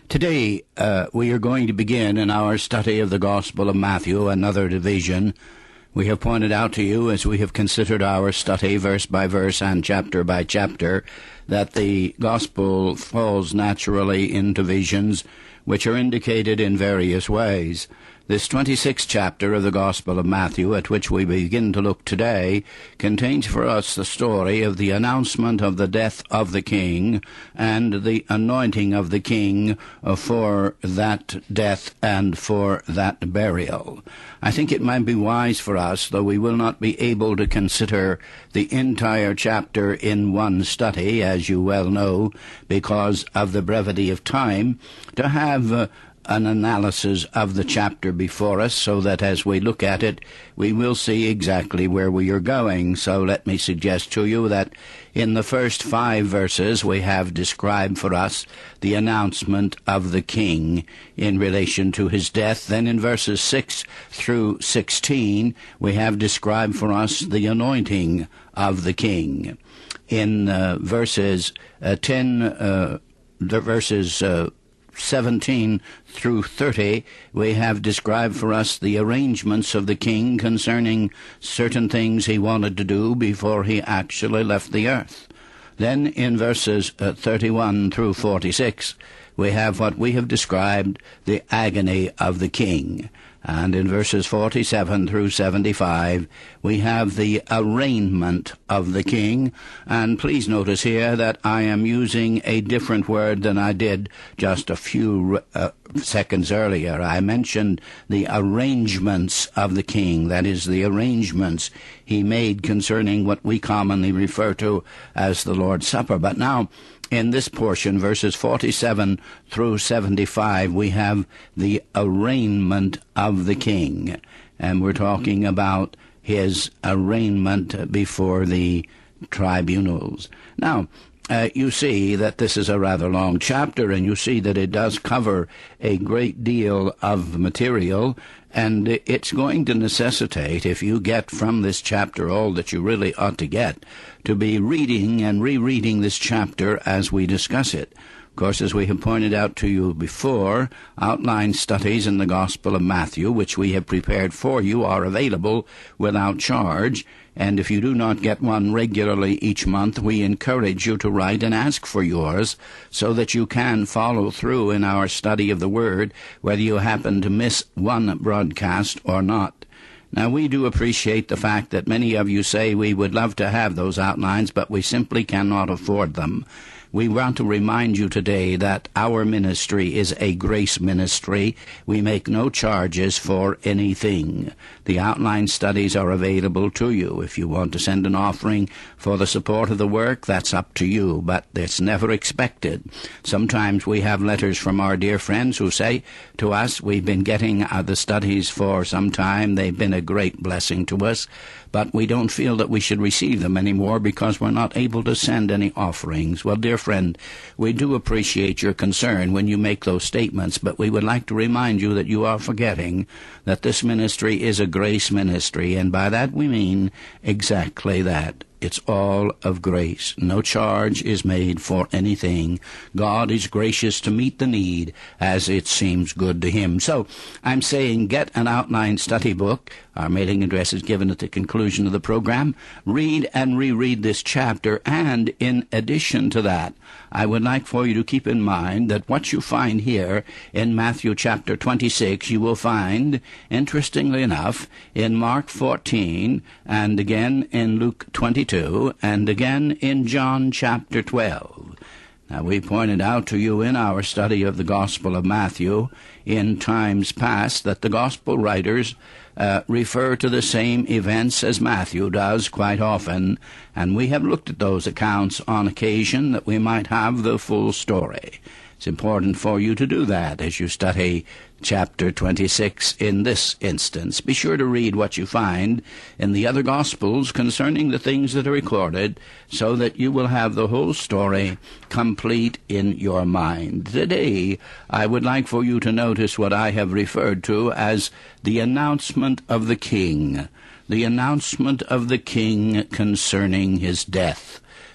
Today, we are going to begin in our study of the Gospel of Matthew, another division. We have pointed out to you, as we have considered our study verse by verse and chapter by chapter, that the Gospel falls naturally in divisions, which are indicated in various ways. This 26th chapter of the Gospel of Matthew, at which we begin to look today, contains for us the story of the announcement of the death of the king and the anointing of the king for that death and for that burial. I think it might be wise for us, though we will not be able to consider the entire chapter in one study, as you well know, because of the brevity of time, to have an analysis of the chapter before us, so that as we look at it, we will see exactly where we are going. So let me suggest to you that in the first 5 verses we have described for us the announcement of the king in relation to his death. Then in verses 6 through 16 we have described for us the anointing of the king. In verses 17 through 30, we have described for us the arrangements of the king concerning certain things he wanted to do before he actually left the earth. Then in verses 31 through 46, we have what we have described the agony of the king. And in verses 47 through 75, we have the arraignment of the king. And please notice here that I am using a different word than I did just a few seconds earlier. I mentioned the arrangements of the king, that is, the arrangements he made concerning what we commonly refer to as the Lord's Supper. But now, in this portion, verses 47 through 75, we have the arraignment of the king. And we're talking about his arraignment before the tribunals. Now, you see that this is a rather long chapter, and you see that it does cover a great deal of material, and it's going to necessitate, if you get from this chapter all that you really ought to get, to be reading and rereading this chapter as we discuss it. Of course, as we have pointed out to you before, outline studies in the Gospel of Matthew, which we have prepared for you, are available without charge. And if you do not get one regularly each month, we encourage you to write and ask for yours so that you can follow through in our study of the Word, whether you happen to miss one broadcast or not. Now, we do appreciate the fact that many of you say we would love to have those outlines, but we simply cannot afford them. We want to remind you today that our ministry is a grace ministry. We make no charges for anything. The outline studies are available to you. If you want to send an offering for the support of the work, that's up to you, but it's never expected. Sometimes we have letters from our dear friends who say to us, we've been getting the studies for some time. They've been a great blessing to us, but we don't feel that we should receive them anymore because we're not able to send any offerings. Well, dear friend, we do appreciate your concern when you make those statements, but we would like to remind you that you are forgetting that this ministry is a grace ministry, and by that we mean exactly that. It's all of grace. No charge is made for anything. God is gracious to meet the need as it seems good to him. So I'm saying get an outline study book. Our mailing address is given at the conclusion of the program. Read and reread this chapter, and in addition to that, I would like for you to keep in mind that what you find here in Matthew chapter 26, you will find, interestingly enough, in Mark 14, and again in Luke 22, and again in John chapter 12. Now, we pointed out to you in our study of the Gospel of Matthew in times past that the Gospel writers refer to the same events as Matthew does quite often, and we have looked at those accounts on occasion that we might have the full story. It's important for you to do that as you study chapter 26 in this instance. Be sure to read what you find in the other Gospels concerning the things that are recorded so that you will have the whole story complete in your mind. Today, I would like for you to notice what I have referred to as the announcement of the king. The announcement of the king concerning his death.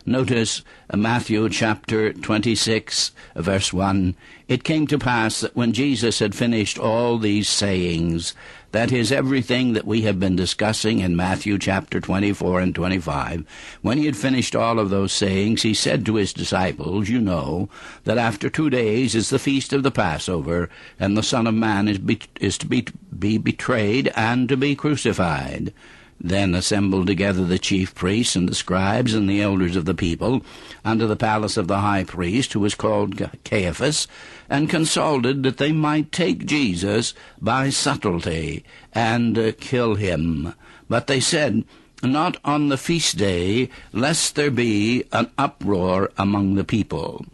Notice Matthew chapter 26, verse 1. It came to pass that when Jesus had finished all these sayings, that is, everything that we have been discussing in Matthew chapter 24 and 25, when he had finished all of those sayings, he said to his disciples, you know that after 2 days is the feast of the Passover, and the Son of Man is to be betrayed and to be crucified. Then assembled together the chief priests and the scribes and the elders of the people unto the palace of the high priest, who was called Caiaphas, and consulted that they might take Jesus by subtlety and kill him. But they said, not on the feast day, lest there be an uproar among the people.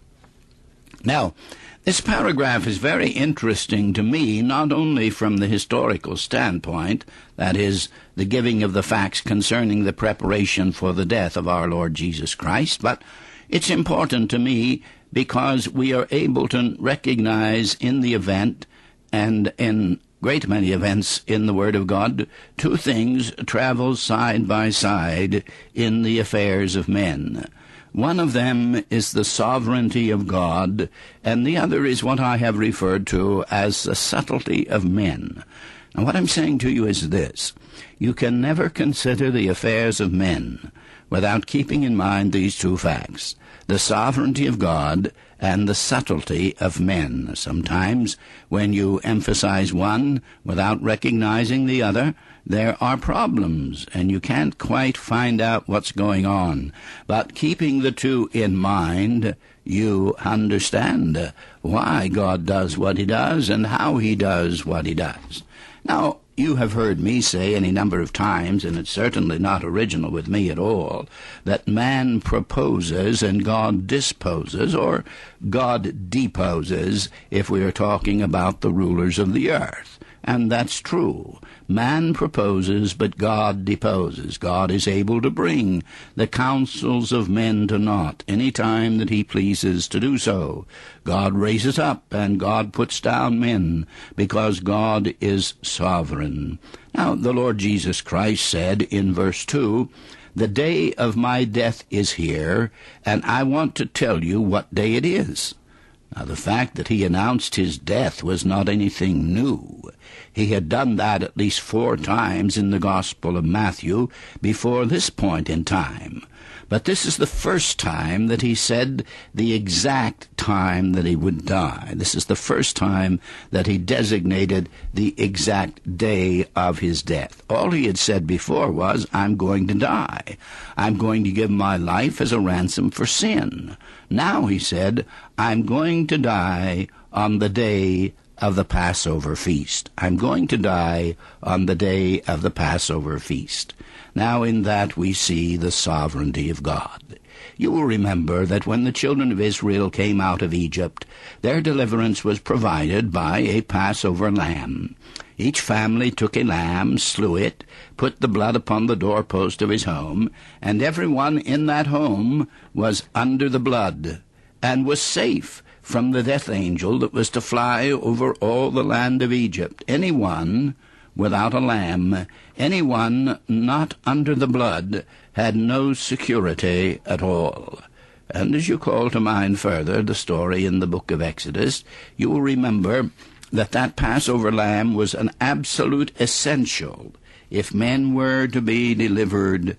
Now, this paragraph is very interesting to me, not only from the historical standpoint, that is, the giving of the facts concerning the preparation for the death of our Lord Jesus Christ, but it's important to me because we are able to recognize in the event, and in great many events in the Word of God, two things travel side by side in the affairs of men. One of them is the sovereignty of God, and the other is what I have referred to as the subtlety of men. Now, what I'm saying to you is this. You can never consider the affairs of men without keeping in mind these two facts, the sovereignty of God and the subtlety of men. Sometimes, when you emphasize one without recognizing the other, there are problems, and you can't quite find out what's going on. But keeping the two in mind, you understand why God does what he does and how he does what he does. Now, you have heard me say any number of times, and it's certainly not original with me at all, that man proposes and God disposes, or God deposes, if we are talking about the rulers of the earth. And that's true. Man proposes, but God deposes. God is able to bring the counsels of men to naught any time that he pleases to do so. God raises up, and God puts down men, because God is sovereign. Now, the Lord Jesus Christ said in verse 2, the day of my death is here, and I want to tell you what day it is. Now, the fact that he announced his death was not anything new. He had done that at least 4 times in the Gospel of Matthew before this point in time. But this is the first time that he said the exact time that he would die. This is the first time that he designated the exact day of his death. All he had said before was, I'm going to die. I'm going to give my life as a ransom for sin. Now, he said, I'm going to die on the day of the Passover feast. I'm going to die on the day of the Passover feast. Now, in that we see the sovereignty of God. You will remember that when the children of Israel came out of Egypt, their deliverance was provided by a Passover lamb. Each family took a lamb, slew it, put the blood upon the doorpost of his home, and everyone in that home was under the blood, and was safe from the death angel that was to fly over all the land of Egypt. Anyone without a lamb, anyone not under the blood, had no security at all. And as you call to mind further the story in the book of Exodus, you will remember that that Passover lamb was an absolute essential if men were to be delivered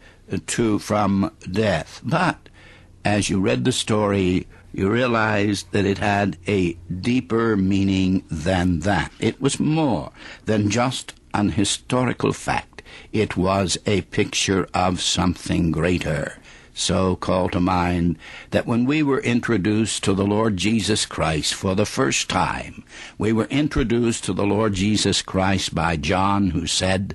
from death. But as you read the story, you realized that it had a deeper meaning than that. It was more than just an historical fact. It was a picture of something greater. So call to mind that when we were introduced to the Lord Jesus Christ for the first time, we were introduced to the Lord Jesus Christ by John, who said,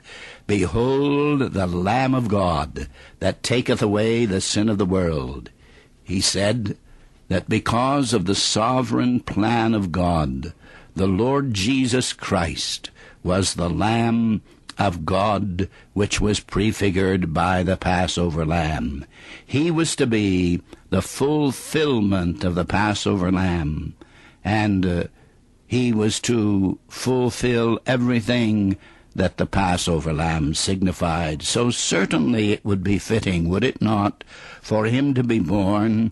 Behold the Lamb of God that taketh away the sin of the world. He said that because of the sovereign plan of God, the Lord Jesus Christ was the Lamb of God, which was prefigured by the Passover lamb. He was to be the fulfillment of the Passover lamb, and he was to fulfill everything that the Passover lamb signified. So certainly it would be fitting, would it not, for him to be born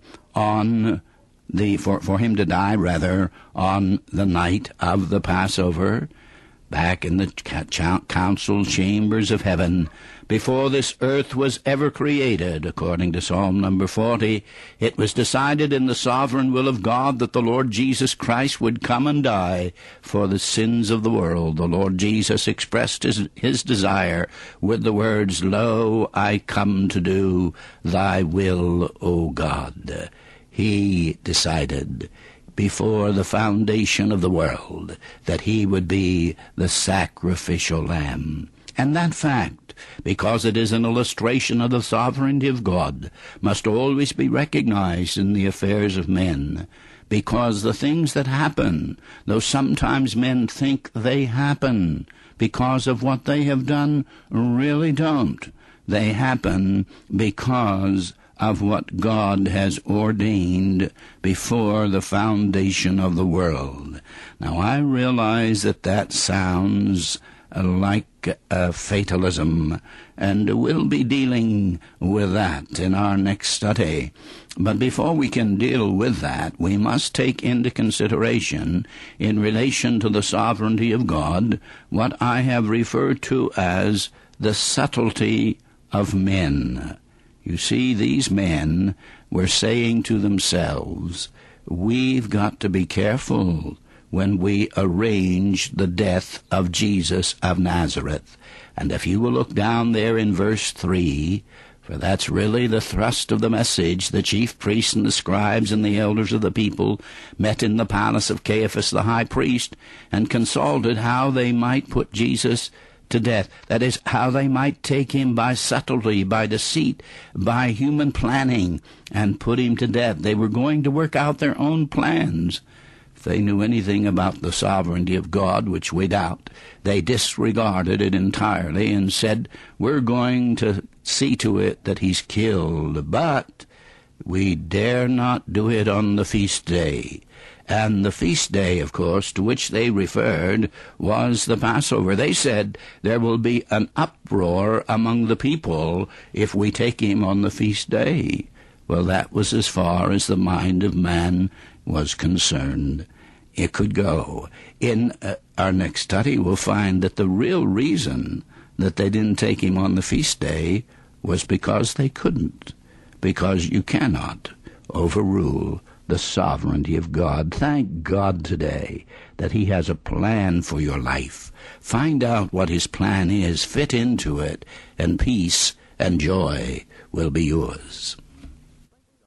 on for him to die, rather, on the night of the Passover, back in the council chambers of heaven, before this earth was ever created, according to Psalm number 40, it was decided in the sovereign will of God that the Lord Jesus Christ would come and die for the sins of the world. The Lord Jesus expressed his desire with the words, "Lo, I come to do thy will, O God." He decided before the foundation of the world that he would be the sacrificial lamb. And that fact, because it is an illustration of the sovereignty of God, must always be recognized in the affairs of men, because the things that happen, though sometimes men think they happen because of what they have done, really don't. They happen because of what God has ordained before the foundation of the world. Now, I realize that sounds like fatalism, and we'll be dealing with that in our next study. But before we can deal with that, we must take into consideration, in relation to the sovereignty of God, what I have referred to as the subtlety of men. You see, these men were saying to themselves, we've got to be careful when we arrange the death of Jesus of Nazareth. And if you will look down there in verse 3, for that's really the thrust of the message, the chief priests and the scribes and the elders of the people met in the palace of Caiaphas the high priest and consulted how they might put Jesus to death. That is, how they might take him by subtlety, by deceit, by human planning, and put him to death. They were going to work out their own plans. If they knew anything about the sovereignty of God, which we doubt, they disregarded it entirely and said, we're going to see to it that he's killed, but we dare not do it on the feast day. And the feast day, of course, to which they referred was the Passover. They said there will be an uproar among the people if we take him on the feast day. Well, that was as far as the mind of man was concerned. It could go. In our next study, we'll find that the real reason that they didn't take him on the feast day was because they couldn't. Because you cannot overrule the sovereignty of God. Thank God today that he has a plan for your life. Find out what his plan is, fit into it, and peace and joy will be yours.